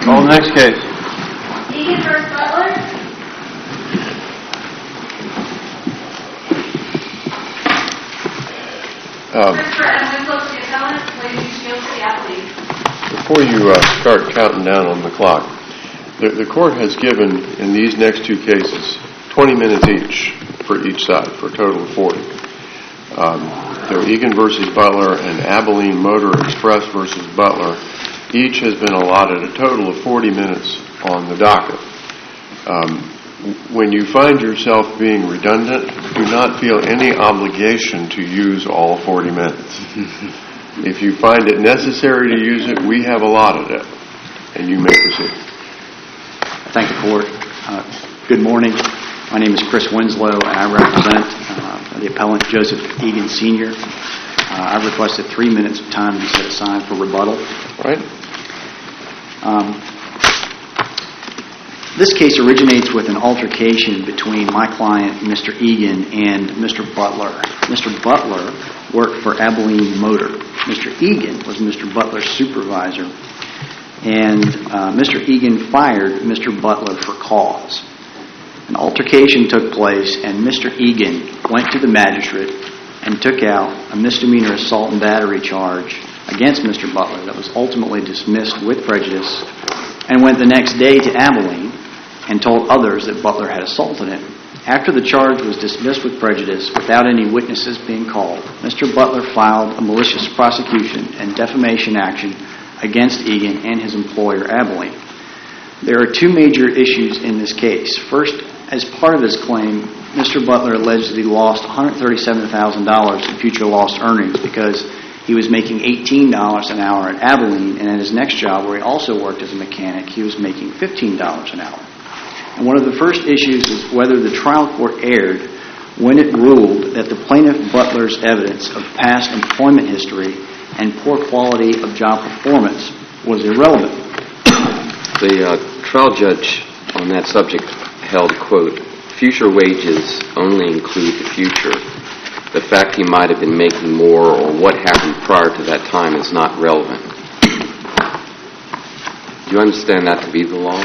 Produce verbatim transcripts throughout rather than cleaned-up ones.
Call the next case. Egan versus Butler. Um, Christopher M. Winslow to the appellant, Lady Shields to the athlete. before you uh, start counting down on the clock, the, the court has given, in these next two cases, twenty minutes each for each side, for a total of forty. Um, so Egan versus Butler and Abilene Motor Express versus Butler, each has been allotted a total of forty minutes on the docket. Um, when you find yourself being redundant, do not feel any obligation to use all forty minutes. If you find it necessary to use it, we have allotted it, and you may proceed. Thank the court. Uh, good morning. My name is Chris Winslow, and I represent uh, the appellant Joseph Egan Senior Uh, I requested three minutes of time to be set aside for rebuttal. Right? Um, this case originates with an altercation between my client, Mister Egan, and Mister Butler. Mister Butler worked for Abilene Motor. Mister Egan was Mister Butler's supervisor, and uh, Mister Egan fired Mister Butler for cause. An altercation took place, and Mister Egan went to the magistrate and took out a misdemeanor assault and battery charge against Mister Butler that was ultimately dismissed with prejudice, and went the next day to Abilene and told others that Butler had assaulted him. After the charge was dismissed with prejudice without any witnesses being called, Mister Butler filed a malicious prosecution and defamation action against Egan and his employer, Abilene. There are two major issues in this case. First, as part of his claim, Mister Butler alleged that he lost one hundred thirty-seven thousand dollars in future lost earnings because he was making eighteen dollars an hour at Abilene, and at his next job, where he also worked as a mechanic, he was making fifteen dollars an hour. And one of the first issues is whether the trial court erred when it ruled that the plaintiff Butler's evidence of past employment history and poor quality of job performance was irrelevant. The uh, trial judge on that subject held, quote, future wages only include the future. The fact he might have been making more or what happened prior to that time is not relevant. Do you understand that to be the law?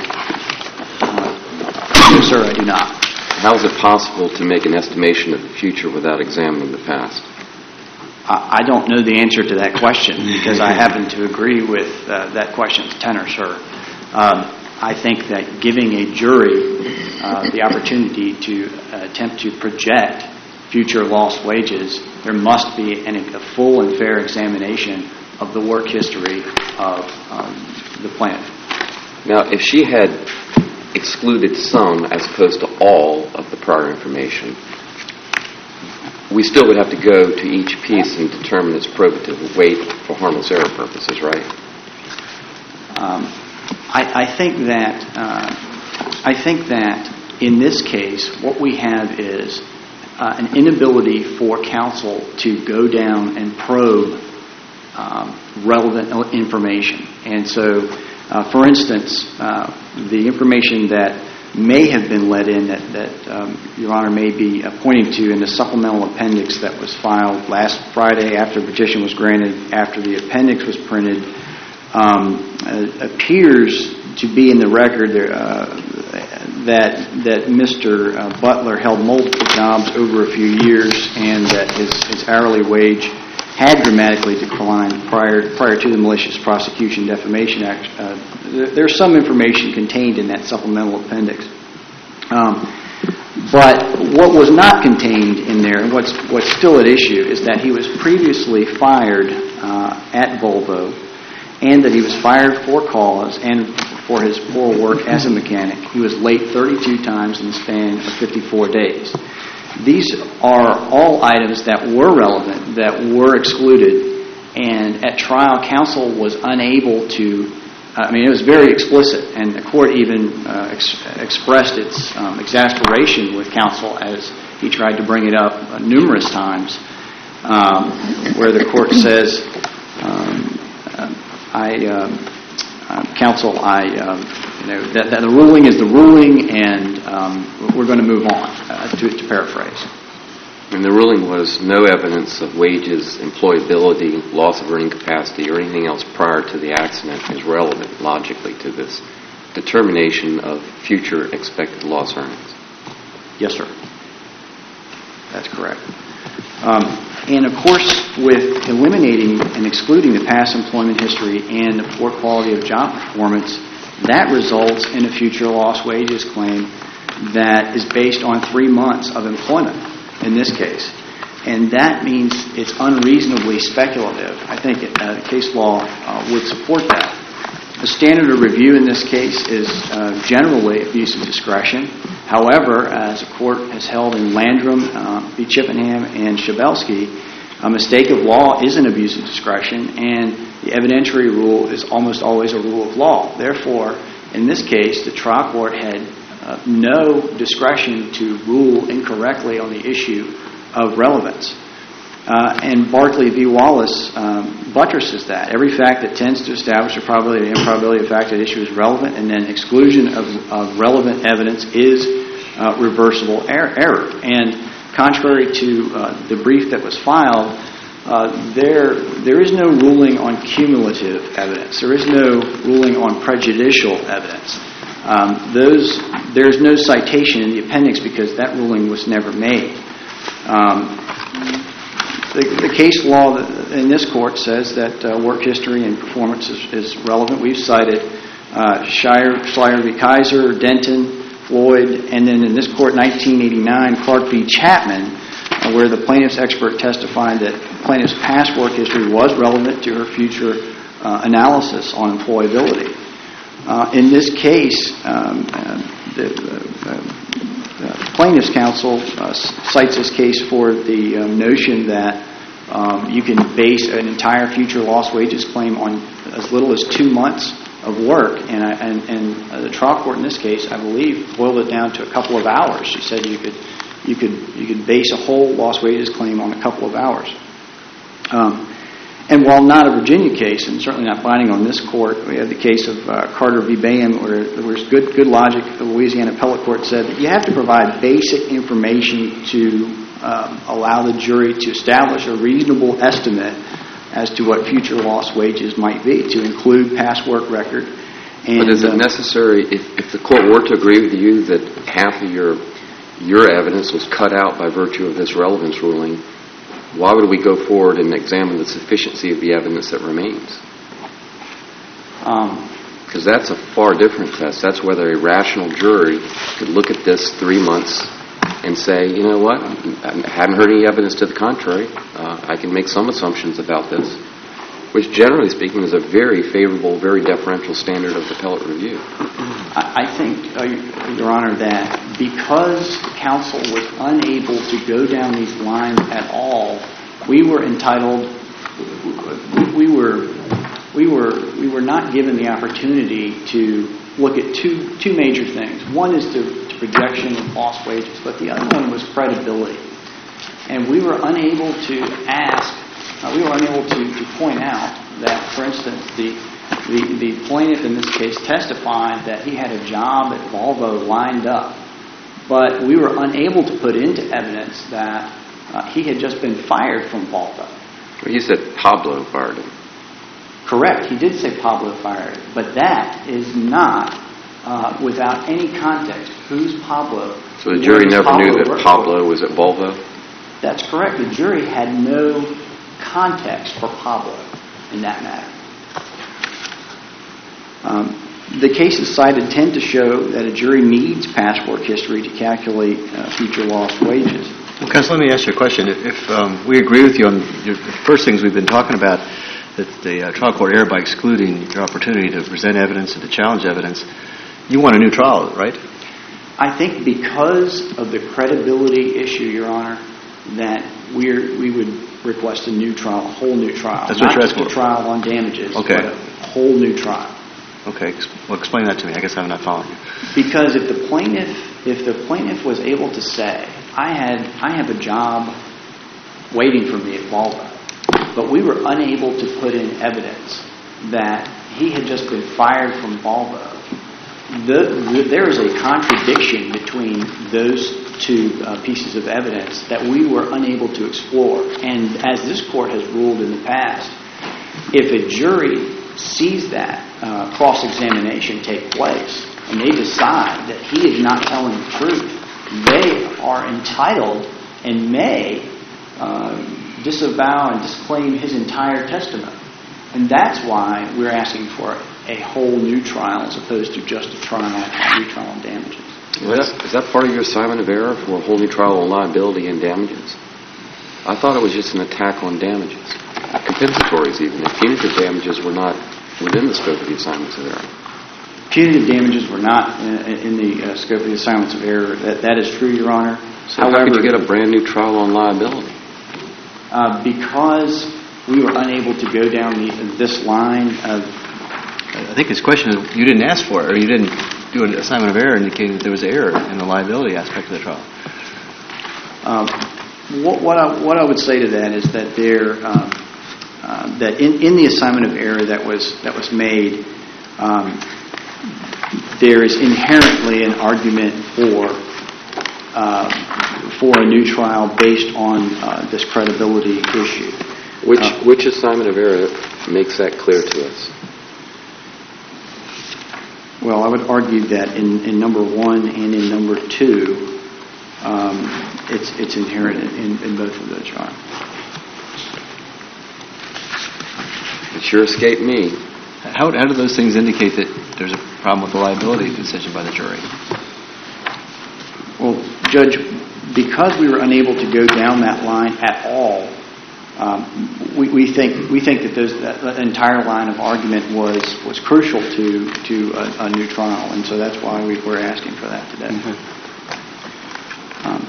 No, sir, I do not. How is it possible to make an estimation of the future without examining the past? I I don't know the answer to that question because I happen to agree with uh, that question's tenor, sir. Um, I think that giving a jury uh, the opportunity to uh, attempt to project future lost wages, there must be an, a full and fair examination of the work history of um, the plaintiff. Now, if she had excluded some as opposed to all of the prior information, we still would have to go to each piece and determine its probative weight for harmless error purposes, right? Um, I, I think that uh, I think that in this case, what we have is uh, an inability for counsel to go down and probe um, relevant information. And so, uh, for instance, uh, the information that may have been let in that, that um, Your Honor may be uh, pointing to in the supplemental appendix that was filed last Friday after the petition was granted, after the appendix was printed, um, uh, appears to be in the record there, uh, that that Mister Uh, Butler held multiple jobs over a few years and that his, his hourly wage had dramatically declined prior prior to the malicious prosecution defamation act. Uh, there's some information contained in that supplemental appendix. Um, but what was not contained in there, and what's, what's still at issue, is that he was previously fired uh, at Volvo, and that he was fired for cause and for his poor work as a mechanic. He was late thirty-two times in the span of fifty-four days. These are all items that were relevant, that were excluded, and at trial, counsel was unable to, I mean, it was very explicit, and the court even uh, ex- expressed its um, exasperation with counsel as he tried to bring it up uh, numerous times, um, where the court says, um, uh, I, um, uh, counsel, I, um, you know, that, that the ruling is the ruling, and um, we're going to move on, uh, to, to paraphrase. And the ruling was no evidence of wages, employability, loss of earning capacity, or anything else prior to the accident is relevant logically to this determination of future expected loss earnings. Yes, sir. That's correct. Um, and of course, with eliminating and excluding the past employment history and the poor quality of job performance, that results in a future lost wages claim that is based on three months of employment in this case. And that means it's unreasonably speculative. I think uh, case law uh, would support that. The standard of review in this case is uh, generally abuse of discretion. However, as the court has held in Landrum uh, v. Chippenham and Schabelsky, a mistake of law is an abuse of discretion, and the evidentiary rule is almost always a rule of law. Therefore, in this case, the trial court had uh, no discretion to rule incorrectly on the issue of relevance. Uh, and Barkley v. Wallace um, buttresses that. Every fact that tends to establish the probability or improbability of fact that issue is relevant, and then exclusion of, of relevant evidence is uh, reversible er- error. And contrary to uh, the brief that was filed, uh, there there is no ruling on cumulative evidence. There is no ruling on prejudicial evidence. Um, those there's no citation in the appendix because that ruling was never made. Um, The, the case law in this court says that uh, work history and performance is, is relevant. We've cited uh, Shire, Schleier v. Kaiser, Denton, Floyd, and then in this court, nineteen eighty-nine, Clark v. Chapman, uh, where the plaintiff's expert testified that plaintiff's past work history was relevant to her future uh, analysis on employability. Uh, in this case, um, uh, the uh, Uh, plaintiff's counsel uh, cites this case for the um, notion that um, you can base an entire future lost wages claim on as little as two months of work, and I, and, and uh, the trial court in this case, I believe, boiled it down to a couple of hours. She said you could you could you could base a whole lost wages claim on a couple of hours. Um, And while not a Virginia case, and certainly not binding on this court, we have the case of uh, Carter v. Bayham, where there was good good logic. The Louisiana Appellate Court said that you have to provide basic information to um, allow the jury to establish a reasonable estimate as to what future lost wages might be, to include past work record. And, but is it uh, necessary, if, if the court were to agree with you that half of your your evidence was cut out by virtue of this relevance ruling, why would we go forward and examine the sufficiency of the evidence that remains? Because um, that's a far different test. That's whether a rational jury could look at this three months and say, you know what, I haven't heard any evidence to the contrary. Uh, I can make some assumptions about this, which generally speaking is a very favorable, very deferential standard of appellate review. I think, uh, Your Honor, that because counsel was unable to go down these lines at all, we were entitled, we, we were, we were, we were not given the opportunity to look at two two major things. One is to, to projection of lost wages, but the other one was credibility. And we were unable to ask, uh, we were unable to, to point out that, for instance, the The, the plaintiff in this case testified that he had a job at Volvo lined up, but we were unable to put into evidence that uh, he had just been fired from Volvo. Well, you said Pablo fired him. Correct. He did say Pablo fired him, but that is not uh, without any context. Who's Pablo? So the jury never Pablo knew that Pablo was at Volvo? That's correct. The jury had no context for Pablo in that matter. Um, the cases cited tend to show that a jury needs past work history to calculate uh, future lost wages. Well, Counsel, let me ask you a question. If, if um, we agree with you on your, the first things we've been talking about, that the uh, trial court erred by excluding your opportunity to present evidence and to challenge evidence, you want a new trial, right? I think because of the credibility issue, Your Honor, that we're, we would request a new trial, a whole new trial. That's what you're asking for. Not just a trial on damages, okay. But a whole new trial. Okay, well, explain that to me. I guess I'm not following you. Because if the plaintiff, if the plaintiff was able to say, I had, I have a job waiting for me at Volvo, but we were unable to put in evidence that he had just been fired from Volvo, the, the, there is a contradiction between those two uh, pieces of evidence that we were unable to explore. And as this court has ruled in the past, if a jury sees that uh, cross-examination take place and they decide that he is not telling the truth, they are entitled and may uh, disavow and disclaim his entire testimony. And that's why we're asking for a whole new trial as opposed to just a trial on retrial on damages. Is that, is that part of your assignment of error for a whole new trial on liability and damages? I thought it was just an attack on damages. Compensatories even. If punitive damages were not within the scope of the assignments of error. Punitive damages were not in, in the uh, scope of the assignments of error. That, that is true, Your Honor. So However, how could you get a brand new trial on liability? Uh, because we were unable to go down the, this line of... I think his question is, you didn't ask for it, or you didn't do an assignment of error indicating that there was error in the liability aspect of the trial. Um, what, what, I, what I would say to that is that there, um, uh, that in, in the assignment of error that was that was made, um, there is inherently an argument for uh, for a new trial based on uh, this credibility issue. Which uh, which assignment of error makes that clear to us? Well, I would argue that in, in number one and in number two, um, it's it's inherent in, in both of those, Your Honor. It sure escaped me. How, how do those things indicate that there's a problem with the liability decision by the jury? Well, Judge, because we were unable to go down that line at all, um, we, we think we think that, those, that, that entire line of argument was was crucial to to a, a new trial, and so that's why we were asking for that today. Mm-hmm. um,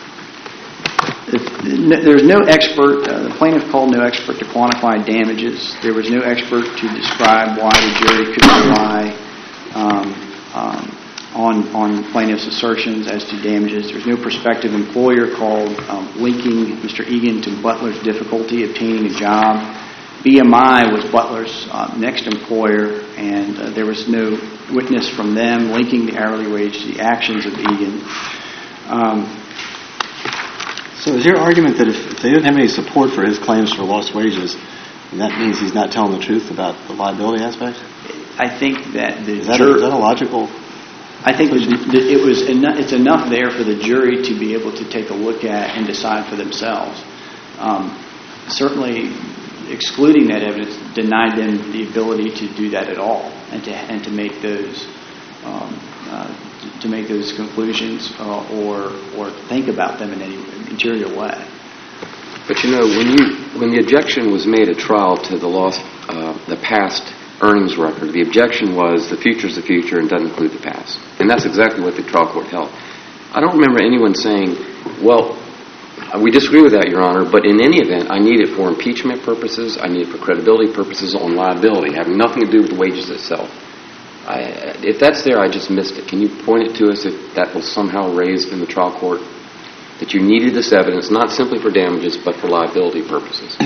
it, there's no expert. Uh, the plaintiff called no expert to quantify damages. There was no expert to describe why the jury could rely um, um, on on plaintiff's assertions as to damages. There's no prospective employer called um, linking Mister Egan to Butler's difficulty obtaining a job. B M I was Butler's uh, next employer, and uh, there was no witness from them linking the hourly wage to the actions of Egan. Um, so is your argument that if, if they didn't have any support for his claims for lost wages, then that means he's not telling the truth about the liability aspect? I think that the is that, jur- a, is that a logical... I think that it was enough, it's enough there for the jury to be able to take a look at and decide for themselves. Um, certainly, excluding that evidence denied them the ability to do that at all, and to and to make those um, uh, to make those conclusions uh, or or think about them in any material way. But you know, when you when the objection was made at trial to the lost uh, the past earnings record, the objection was the future is the future and doesn't include the past. And that's exactly what the trial court held. I don't remember anyone saying, well, we disagree with that, Your Honor, but in any event, I need it for impeachment purposes, I need it for credibility purposes on liability, having nothing to do with the wages itself. I, if that's there, I just missed it. Can you point it to us if that was somehow raised in the trial court? That you needed this evidence, not simply for damages, but for liability purposes?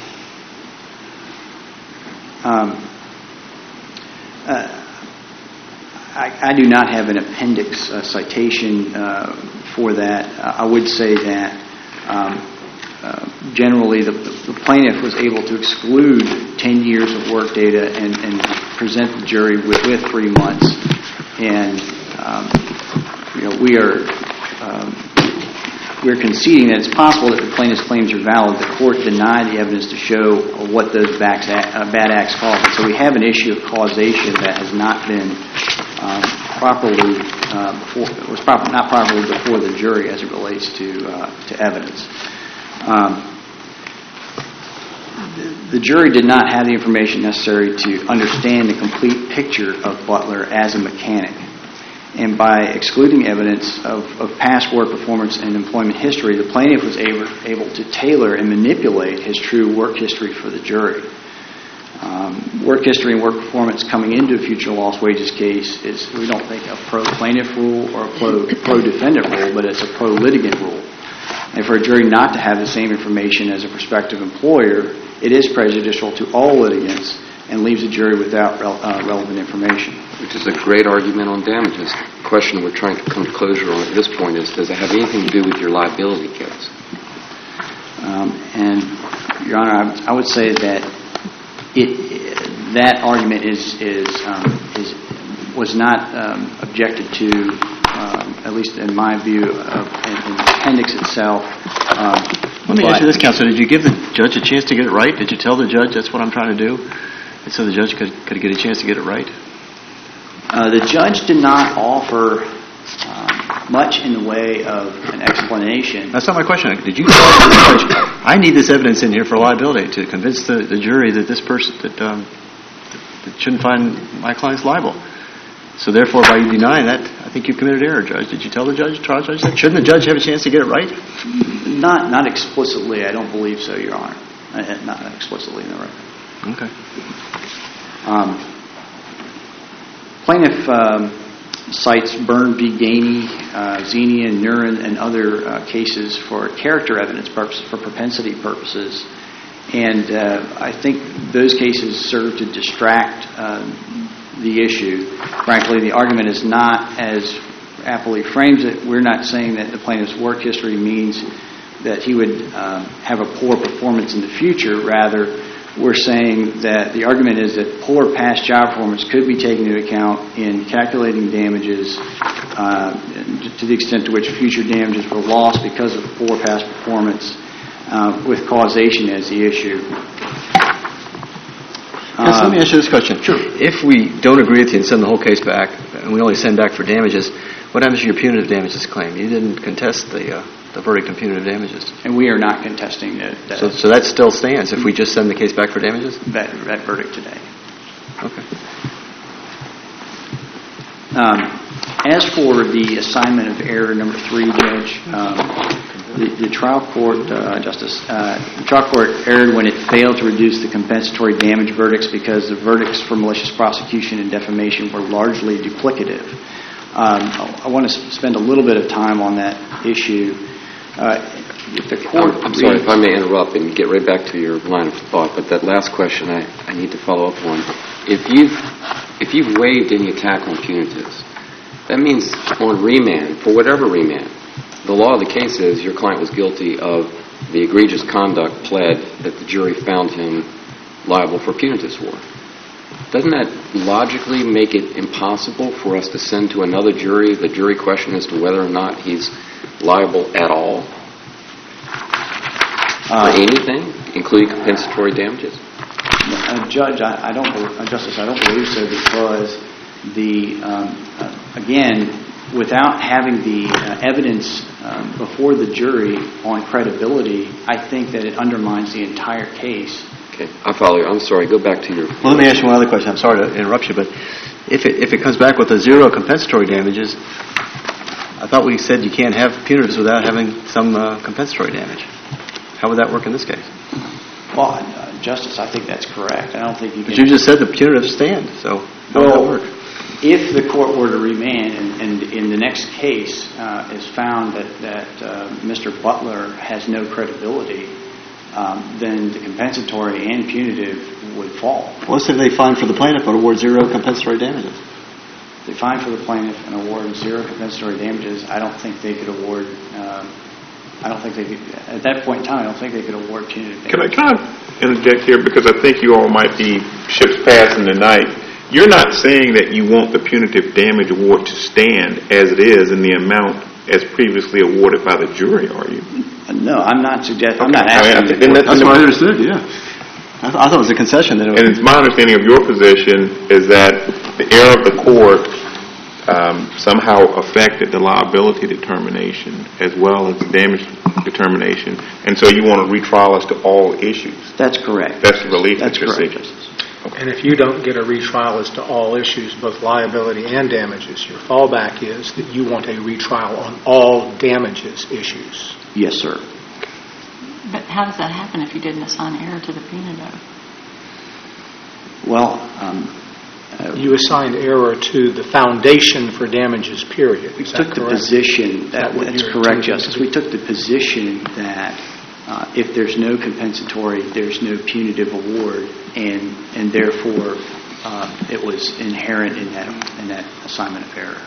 um, Uh, I, I do not have an appendix uh, citation uh, for that. Uh, I would say that um, uh, generally the, the plaintiff was able to exclude ten years of work data and, and present the jury with, with three months. And um, you know, we are um, we're conceding that it's possible that the plaintiff's claims are valid. The court denied the evidence to show what those bad acts caused. So we have an issue of causation that has not been um, properly uh, before, was proper, not properly before the jury as it relates to uh, to evidence. Um, the, the jury did not have the information necessary to understand the complete picture of Butler as a mechanic. And by excluding evidence of, of past work performance and employment history, the plaintiff was able, able to tailor and manipulate his true work history for the jury. Um, work history and work performance coming into a future lost wages case is, we don't think, a pro-plaintiff rule or a pro, pro-defendant rule, but it's a pro-litigant rule. And for a jury not to have the same information as a prospective employer, it is prejudicial to all litigants and leaves the jury without rel- uh, relevant information. Which is a great argument on damages. The question we're trying to come to closure on at this point is, does it have anything to do with your liability case? Um, and, Your Honor, I, I would say that it that argument is is um, is was not um, objected to, um, at least in my view, of, in, in the appendix itself. Um, Let me ask you this, Counselor. Did you give the judge a chance to get it right? Did you tell the judge that's what I'm trying to do? And so the judge could, could get a chance to get it right? Uh, the judge did not offer um, much in the way of an explanation. That's not my question. Did you tell the judge, I need this evidence in here for liability to convince the, the jury that this person that, um, that shouldn't find my client's liable? So therefore, by you denying that, I think you committed error, Judge. Did you tell the judge, trial judge that? Shouldn't the judge have a chance to get it right? Not not explicitly. I don't believe so, Your Honor. Uh, Not explicitly in the record. Okay. Um, plaintiff um, cites Byrne v. Gainey, uh, Xenia, Nuren, and other uh, cases for character evidence purposes, for propensity purposes. And uh, I think those cases serve to distract um, the issue. Frankly, the argument is not as aptly frames it. We're not saying that the plaintiff's work history means that he would um, have a poor performance in the future. Rather, we're saying that the argument is that poor past job performance could be taken into account in calculating damages uh, to the extent to which future damages were lost because of poor past performance, uh, with causation as the issue. Yes, Um, let me ask you this question. Sure. If we don't agree with you and send the whole case back, and we only send back for damages, what happens to your punitive damages claim? You didn't contest the uh, the verdict on punitive damages. And we are not contesting that, that, So, so that still stands if we just send the case back for damages? that, that verdict today. Okay. Um, as for the assignment of error number three, Judge, um, the, the trial court, uh, Justice, uh, the trial court erred when it failed to reduce the compensatory damage verdicts because the verdicts for malicious prosecution and defamation were largely duplicative. Um, I, I want to spend a little bit of time on that issue. Uh, if the court I'm, I'm sorry, if I may interrupt and get right back to your line of thought, but that last question I, I need to follow up on. If you've, if you've waived any attack on punitives, that means on remand, for whatever remand, the law of the case is your client was guilty of the egregious conduct pled that the jury found him liable for punitives for. Doesn't that logically make it impossible for us to send to another jury the jury question as to whether or not he's liable at all uh, for anything, including compensatory damages? Uh, Judge, I, I don't, uh, Justice, I don't believe so because the um, uh, again, without having the uh, evidence um, before the jury on credibility, I think that it undermines the entire case. Okay, I follow you. I'm sorry. Go back to your. Well, let me ask you one other question. I'm sorry to interrupt you, but if it, if it comes back with a zero compensatory damages, I thought we said you can't have punitives without having some uh, compensatory damage. How would that work in this case? Well, uh, Justice, I think that's correct. I don't think you can... But you just said the punitives stand, so how well, would that work? If the court were to remand and, and in the next case uh, is found that, that uh, Mister Butler has no credibility, um, then the compensatory and punitive would fall. What's if they find for the plaintiff but award zero compensatory damages? If they find for the plaintiff and award zero compensatory damages, I don't think they could award... Um, I don't think they could... At that point in time, I don't think they could award punitive damages. Can I kind of interject here? Because I think you all might be ships passing tonight. You're not saying that you want the punitive damage award to stand as it is in the amount as previously awarded by the jury, are you? No, I'm not suggesting... I'm Okay. not I mean, I asking... think- the court- that's That's what I understood, yeah. I, th- I thought it was a concession that it was... And it's my understanding of your position is that the error of the court um, somehow affected the liability determination as well as the damage determination, and so you want to retrial as to all issues. That's correct. That's the relief That's that you're correct, seeking. Justice. And if you don't get a retrial as to all issues, both liability and damages, your fallback is that you want a retrial on all damages issues. Yes, sir. But how does that happen if you didn't assign error to the punitive? Well, um, uh, You assigned error to the foundation for damages, period. we Is took that the correct? position, that, Is that what that's you're correct, intending Justice. to We do? took the position that uh, if there's no compensatory, there's no punitive award, and and therefore uh, it was inherent in that in that assignment of error.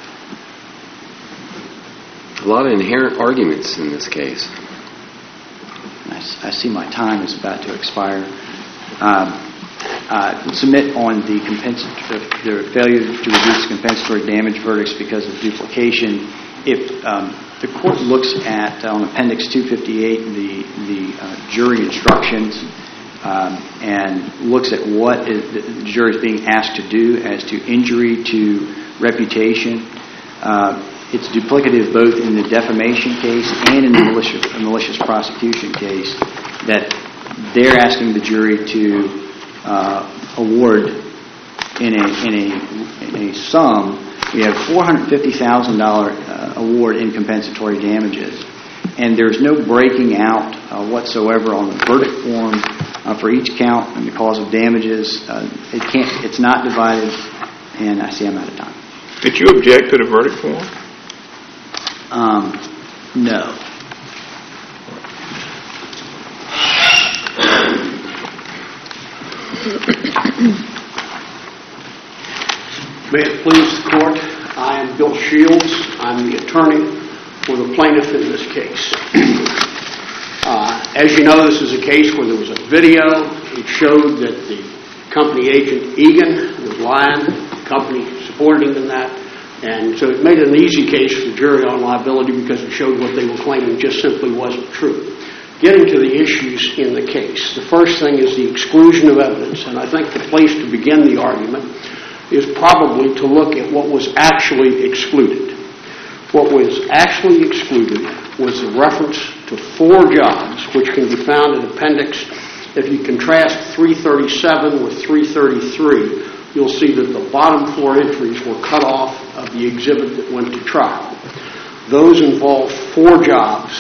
A lot of inherent arguments in this case. I, I see my time is about to expire. Um, uh, submit on the, compensatory, the failure to reduce compensatory damage verdicts because of duplication. If um, the court looks at uh, on Appendix two fifty-eight the the uh, jury instructions um, and looks at what is, the jury is being asked to do as to injury to reputation. Uh, It's duplicative both in the defamation case and in the malicious, malicious prosecution case, that they're asking the jury to uh, award in a in a in a sum. We have four hundred fifty thousand dollars uh, award in compensatory damages, and there's no breaking out uh, whatsoever on the verdict form uh, for each count and the cause of damages. Uh, it can't. It's not divided. And I see I'm out of time. Did you object to the verdict form? Um, no. May it please the court, I am Bill Shields. I'm the attorney for the plaintiff in this case. Uh, as you know, this is a case where there was a video. It showed that the company agent Egan was lying. The company supported him in that. And so it made it an easy case for the jury on liability because it showed what they were claiming just simply wasn't true. Getting to the issues in the case, the first thing is the exclusion of evidence. And I think the place to begin the argument is probably to look at what was actually excluded. What was actually excluded was the reference to four jobs, which can be found in appendix. If you contrast three thirty-seven with three thirty-three, you'll see that the bottom four entries were cut off of the exhibit that went to trial. Those involved four jobs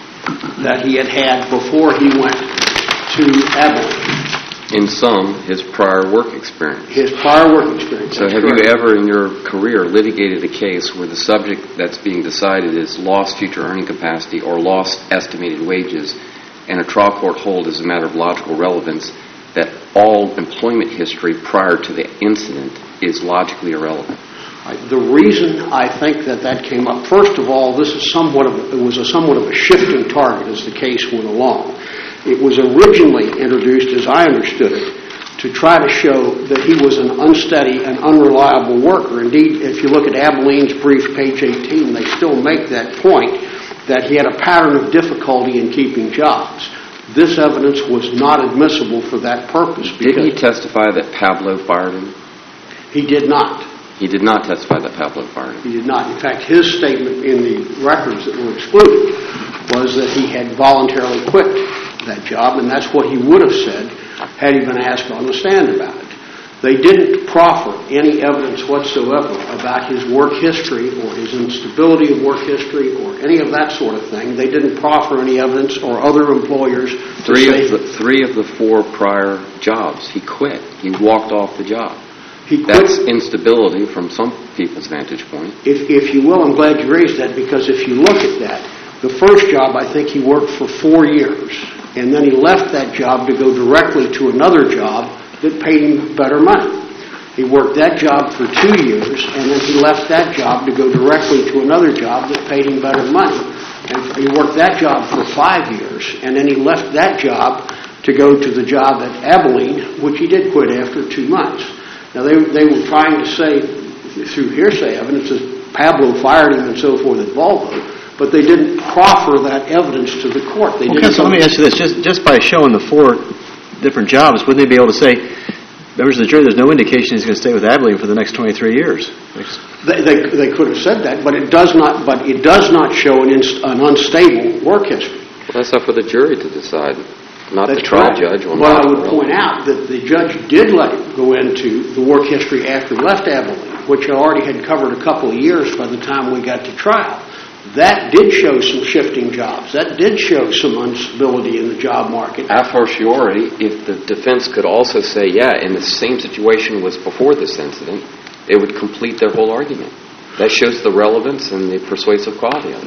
that he had had before he went to Abilene. In sum, his prior work experience. His prior work experience. So have correct. You ever in your career litigated a case where the subject that's being decided is lost future earning capacity or lost estimated wages, and a trial court hold as a matter of logical relevance that all employment history prior to the incident is logically irrelevant? The reason I think that that came up, first of all, this is somewhat of, it was a somewhat of a shifting target as the case went along. It was originally introduced, as I understood it, to try to show that he was an unsteady and unreliable worker. Indeed, if you look at Abilene's brief, page eighteen, they still make that point that he had a pattern of difficulty in keeping jobs. This evidence was not admissible for that purpose. Didn't he testify that Pablo fired him? He did not. He did not testify that Pablo fired him? He did not. In fact, his statement in the records that were excluded was that he had voluntarily quit that job, and that's what he would have said had he been asked on the stand about it. They didn't proffer any evidence whatsoever about his work history or his instability of work history or any of that sort of thing. They didn't proffer any evidence or other employers to three say... Of the, three of the four prior jobs, he quit. He walked off the job. He That's instability from some people's vantage point. If, if you will, I'm glad you raised that, because if you look at that, the first job, I think he worked for four years, and then he left that job to go directly to another job that paid him better money. He worked that job for two years, and then he left that job to go directly to another job that paid him better money. And he worked that job for five years, and then he left that job to go to the job at Abilene, which he did quit after two months. Now, they, they were trying to say, through hearsay evidence, that Pablo fired him and so forth at Volvo, but they didn't proffer that evidence to the court. They well, didn't. So let me ask you this. Just, just by showing the four different jobs, wouldn't they be able to say, members of the jury, there's no indication he's going to stay with Abilene for the next twenty-three years? They, they, they could have said that, but it does not, but it does not show an, inst, an unstable work history. Well, that's up for the jury to decide. Not That's the trial correct. judge. Or well, I would point out that the judge did let him go into the work history after he left Abilene, which already had covered a couple of years by the time we got to trial. That did show some shifting jobs. That did show some instability in the job market. A fortiori, if the defense could also say, yeah, and the same situation was before this incident, it would complete their whole argument. That shows the relevance and the persuasive quality of it.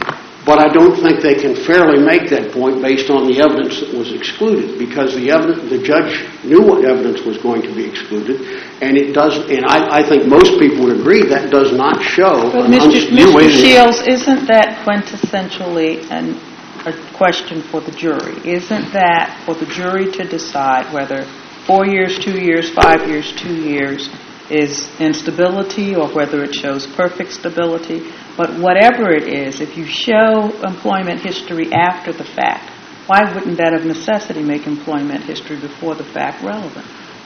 But I don't think they can fairly make that point based on the evidence that was excluded, because the evidence, the judge knew what evidence was going to be excluded, and it does. And I, I think most people would agree that does not show. But Mister Mister Shields, isn't that quintessentially an, a question for the jury? Isn't that for the jury to decide whether four years, two years, five years, two years is instability, or whether it shows perfect stability? But whatever it is, if you show employment history after the fact, why wouldn't that of necessity make employment history before the fact relevant?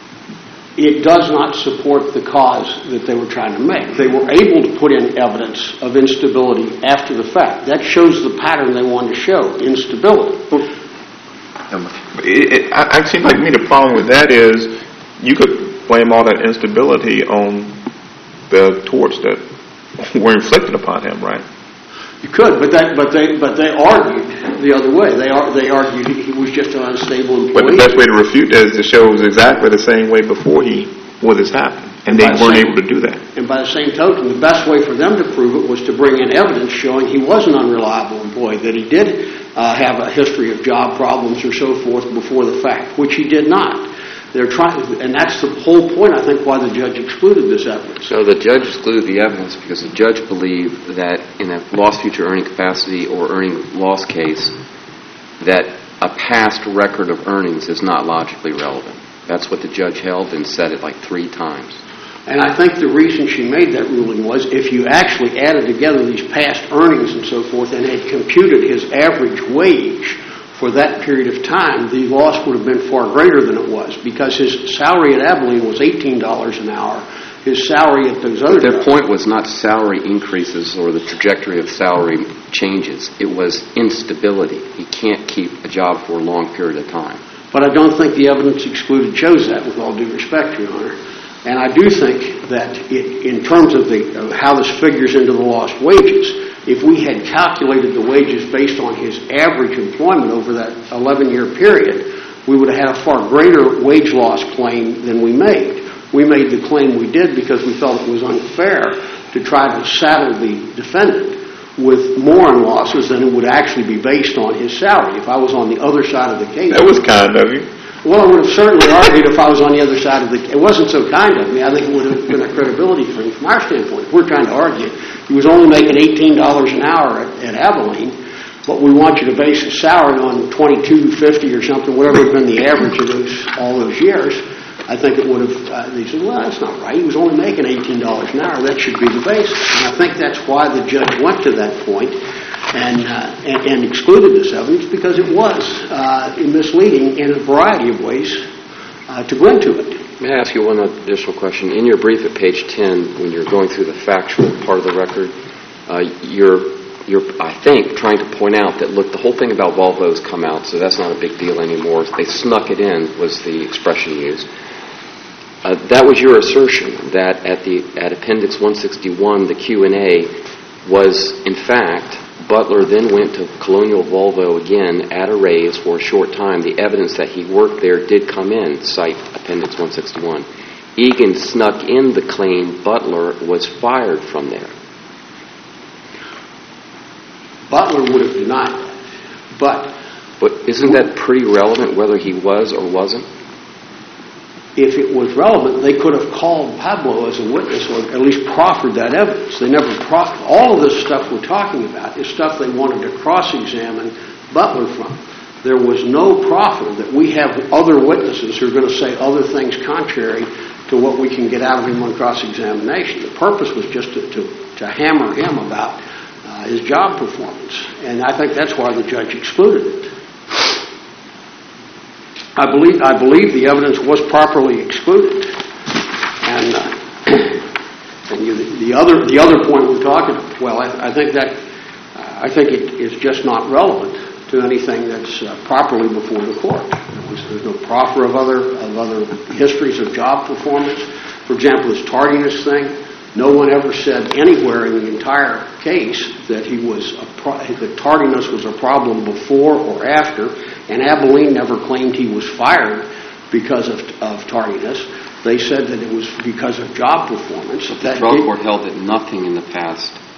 It does not support the cause that they were trying to make. They were able to put in evidence of instability after the fact. That shows the pattern they wanted to show, instability. It, it, I, it seems like to me the problem with that is you could blame all that instability on the torts that were inflicted upon him, right? You could, but that, but they, but they argued the other way. They are, they argued he was just an unstable employee. But the best way to refute that is to show it was exactly the same way before he what has happened, and they weren't able to do that. And by the same token, the best way for them to prove it was to bring in evidence showing he was an unreliable employee, that he did uh, have a history of job problems or so forth before the fact, which he did not. They're trying, and that's the whole point, I think, why the judge excluded this evidence. So the judge excluded the evidence because the judge believed that in a lost future earning capacity or earning loss case, that a past record of earnings is not logically relevant. That's what the judge held and said it like three times. And I think the reason she made that ruling was if you actually added together these past earnings and so forth and had computed his average wage for that period of time, the loss would have been far greater than it was, because his salary at Abilene was eighteen dollars an hour. His salary at those other... But their point was not salary increases or the trajectory of salary changes. It was instability. He can't keep a job for a long period of time. But I don't think the evidence excluded shows that, with all due respect, Your Honor. And I do think that it, in terms of, the, of how this figures into the lost wages, if we had calculated the wages based on his average employment over that eleven-year period, we would have had a far greater wage loss claim than we made. We made the claim we did because we felt it was unfair to try to saddle the defendant with more in losses than it would actually be based on his salary. If I was on the other side of the case... That was kind of you. Well, I would have certainly argued if I was on the other side of the... It wasn't so kind of me. I think it would have been a credibility thing from our standpoint. If we're trying to argue, he was only making eighteen dollars an hour at, at Abilene, but we want you to base his salary on twenty-two fifty or something, whatever had been the average of those all those years. I think it would have... Uh, they said, well, that's not right. He was only making eighteen dollars an hour. That should be the basis. And I think that's why the judge went to that point and, uh, and, and excluded this evidence, because it was uh, misleading in a variety of ways uh, to go into it. May I ask you one additional question? In your brief at page ten, when you're going through the factual part of the record, uh, you're, you're, I think, trying to point out that, look, the whole thing about Volvo's come out, so that's not a big deal anymore. They snuck it in, was the expression used. Uh, that was your assertion, that at the at Appendix one sixty-one, the Q and A was, in fact, Butler then went to Colonial Volvo again at a raise for a short time. The evidence that he worked there did come in, cite Appendix one sixty-one. Egan snuck in the claim Butler was fired from there. Butler would have denied that. But, but isn't that pretty relevant whether he was or wasn't? If it was relevant, they could have called Pablo as a witness or at least proffered that evidence. They never proffered. All of this stuff we're talking about is stuff they wanted to cross-examine Butler from. There was no proffer that we have other witnesses who are going to say other things contrary to what we can get out of him on cross-examination. The purpose was just to, to, to hammer him about uh, his job performance. And I think that's why the judge excluded it. I believe I believe the evidence was properly excluded, and uh, and you, the other the other point we're talking about, well, I, I think that uh, I think it is just not relevant to anything that's uh, properly before the court. There was, there's no proffer of other of other histories of job performance. For example, this tardiness thing. No one ever said anywhere in the entire case that he was a pro- that tardiness was a problem before or after. And Abilene never claimed he was fired because of, of tardiness. They said that it was because of job performance. The trial court held that nothing in the past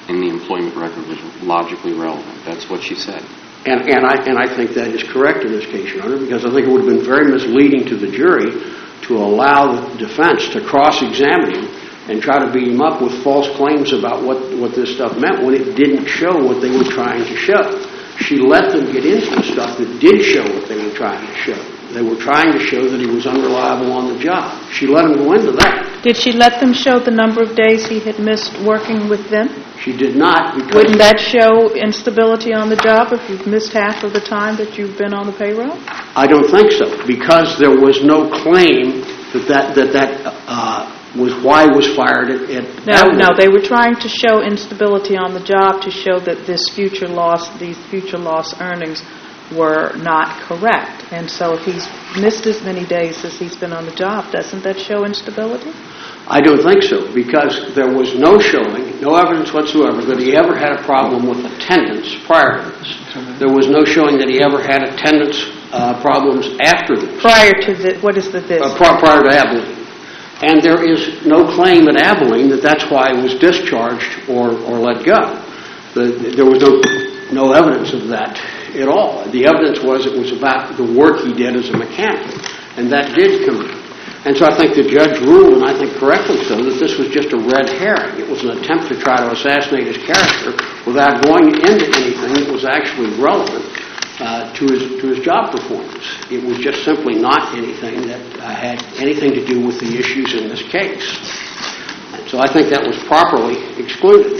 in the employment record was logically relevant. That's what she said. And, and, I, and I think that is correct in this case, Your Honor, because I think it would have been very misleading to the jury to allow the defense to cross-examine him and try to beat him up with false claims about what, what this stuff meant when it didn't show what they were trying to show. She let them get into the stuff that did show what they were trying to show. They were trying to show that he was unreliable on the job. She let them go into that. Did she let them show the number of days he had missed working with them? She did not. Because Wouldn't that show instability on the job if you've missed half of the time that you've been on the payroll? I don't think so, because there was no claim that that, that, that uh, was why he was fired at, at No, no, they were trying to show instability on the job to show that this future loss, these future loss earnings were not correct. And so if he's missed as many days as he's been on the job, doesn't that show instability? I don't think so, because there was no showing, no evidence whatsoever that he ever had a problem with attendance prior to this. There was no showing that he ever had attendance uh, problems after this. Prior to the, what is the this? Uh, pri- prior to Abilene. And there is no claim at Abilene that that's why he was discharged or, or let go. The, there was no, no evidence of that at all. The evidence was it was about the work he did as a mechanic, and that did come in. And so I think the judge ruled, and I think correctly so, that this was just a red herring. It was an attempt to try to assassinate his character without going into anything that was actually relevant uh, to his to his job performance. It was just simply not anything that uh, had anything to do with the issues in this case. And so I think that was properly excluded.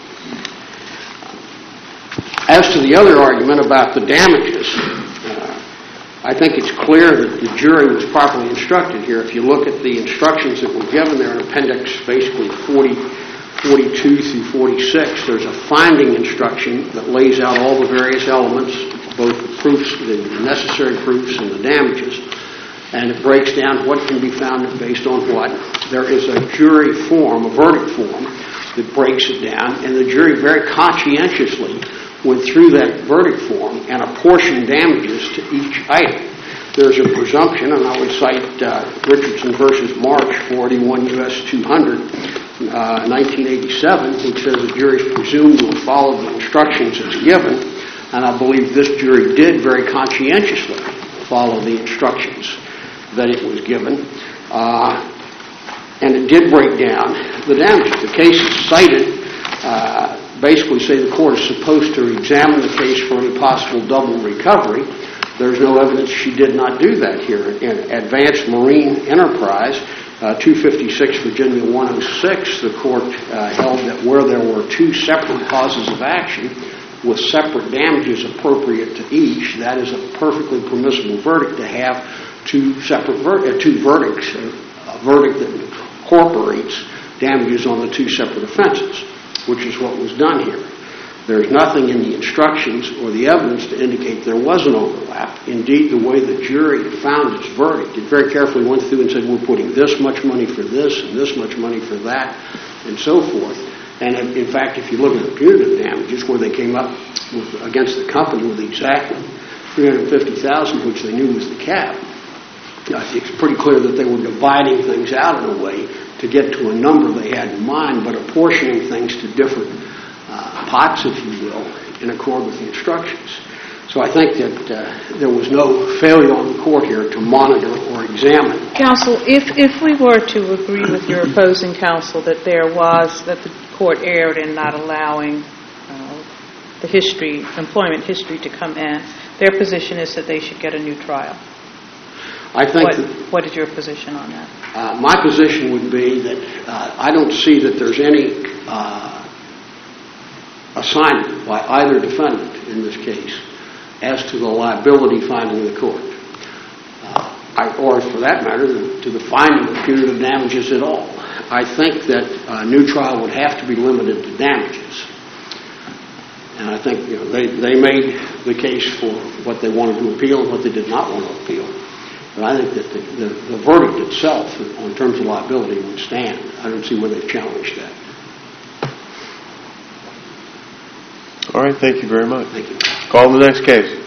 As to the other argument about the damages, uh, I think it's clear that the jury was properly instructed here. If you look at the instructions that were given there in Appendix basically forty, forty-two through forty-six, there's a finding instruction that lays out all the various elements, both the proofs, the necessary proofs, and the damages, and it breaks down what can be found based on what. There is a jury form, a verdict form, that breaks it down, and the jury very conscientiously went through that verdict form and apportioned damages to each item. There's a presumption, and I would cite uh, Richardson versus March, forty-one U S two hundred, uh, nineteen eighty-seven, which says the jury is presumed to have followed the instructions as given, and I believe this jury did very conscientiously follow the instructions that it was given, uh, and it did break down the damages. The cases cited uh, basically say the court is supposed to examine the case for any possible double recovery. There's no evidence she did not do that here. In Advanced Marine Enterprise, uh, two fifty-six Virginia one oh six, the court uh, held that where there were two separate causes of action with separate damages appropriate to each, that is a perfectly permissible verdict to have two separate ver- uh, two verdicts, a verdict that incorporates damages on the two separate offenses, which is what was done here. There's nothing in the instructions or the evidence to indicate there was an overlap. Indeed, the way the jury found its verdict, it very carefully went through and said, we're putting this much money for this and this much money for that, and so forth. And in fact, if you look at the punitive damages, where they came up with, against the company with exactly three hundred fifty thousand dollars, which they knew was the cap, it's pretty clear that they were dividing things out in a way to get to a number they had in mind, but apportioning things to different uh, pots, if you will, in accord with the instructions. So I think that uh, there was no failure on the court here to monitor or examine. Counsel, if, if we were to agree with your opposing counsel that there was, that the court erred in not allowing uh, the history, employment history to come in, their position is that they should get a new trial. I think what, that, what is your position on that? Uh, my position would be that uh, I don't see that there's any uh, assignment by either defendant in this case as to the liability finding of the court, uh, I, or for that matter, the, to the finding of punitive damages at all. I think that a new trial would have to be limited to damages. And I think you know, they, they made the case for what they wanted to appeal and what they did not want to appeal. But I think that the, the, the verdict itself, in terms of liability, would stand. I don't see where they've challenged that. All right, thank you very much. Thank you. Call the next case.